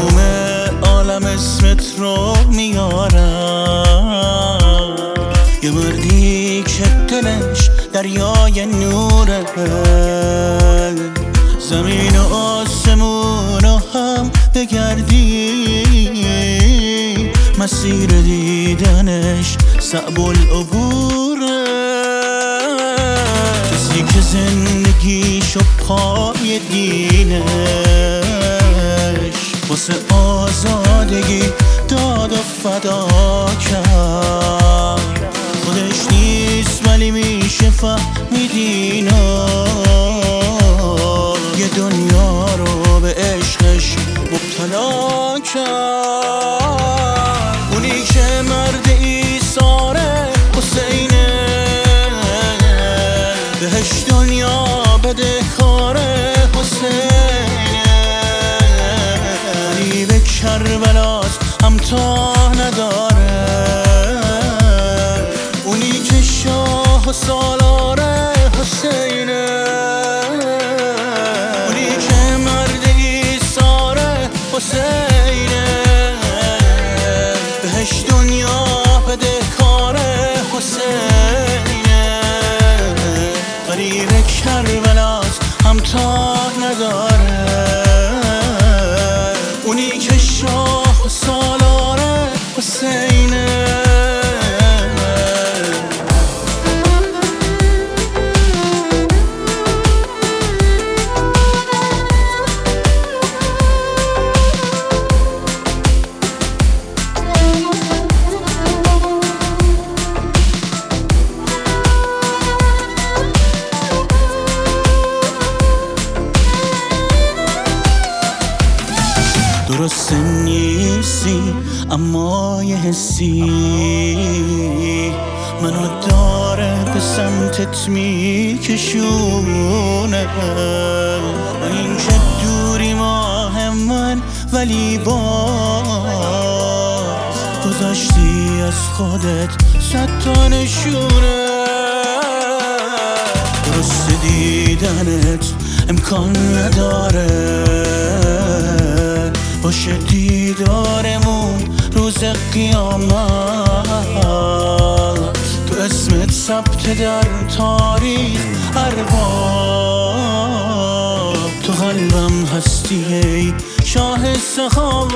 تموم عالم اسمت رو میارم، یه مردی که دلش دریای نوره، زمین و آسمون رو هم بگردی، مسیر دیدنش صعب العبوره. کسی که زندگیشو پای دینش واسه آزادگی داد و فدا کرد، خودش نیست ولی میشه فهمیدینا، یه دنیا رو به عشقش مبتلا کرد. اونی که مرد ایثاره حسینه، بهش دنیا بده کاره حسینه، غریب کربلاست همتا نداره، اونی که شاه و سالاره حسینه، اونی که مرد ایثاره حسینه، بهش دنیا بده کاره حسینه، غریب کربلاست همتا نداره، اونی که شاه و سالاره حسینه. درست نیستی اما یه حسی منو داره به سمتت میکشونه، با این که دوری ماه من ولی باز گذاشتی از خودت 100 تا نشونه. درست دیدنت امکان نداره، باشه دیدارمون روز قیامت، تو اسمت ثبت در تاریخ ارباب، تو قلبم هستی ای شاه سخاوت،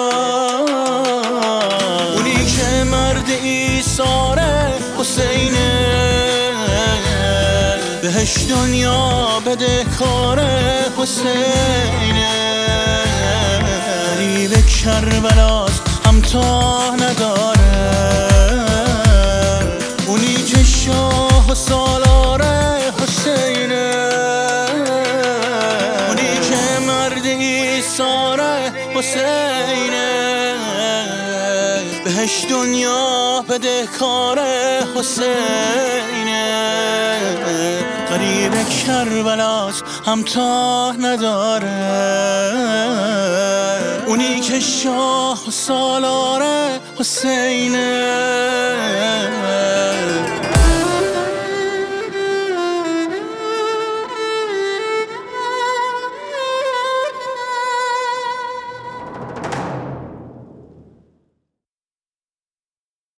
اونی که مرد ایثاره حسینه، بهش دنیا بده کاره حسینه، غریب کربلاست همتا نداره، اونی که شاه و سالاره حسینه، اونی که مرد ایثاره حسینه، بهش دنیا بده کاره حسینه، غریب کربلاست همتا نداره، اونی که شاه و سالاره حسینه.